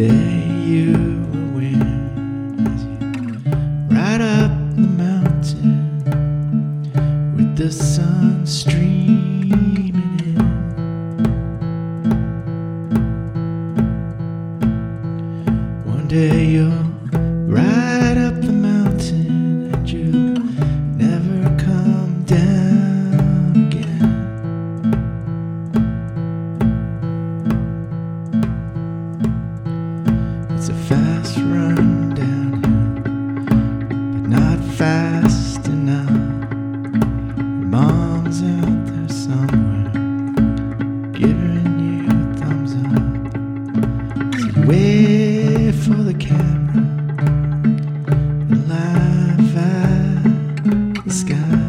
day you will win as you ride up the mountain with the sun streaming in. One day you'll ride up the mountain and you'll never come down again. It's a fast run downhill, but not fast enough. Your mom's out there somewhere, giving you a thumbs up as you wait for the camera and laugh at the sky.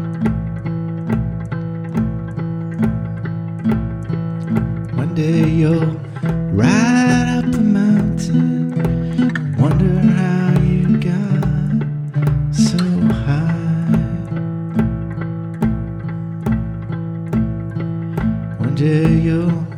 One day you'll ride up the mountain, wonder how you got so high. One day you'll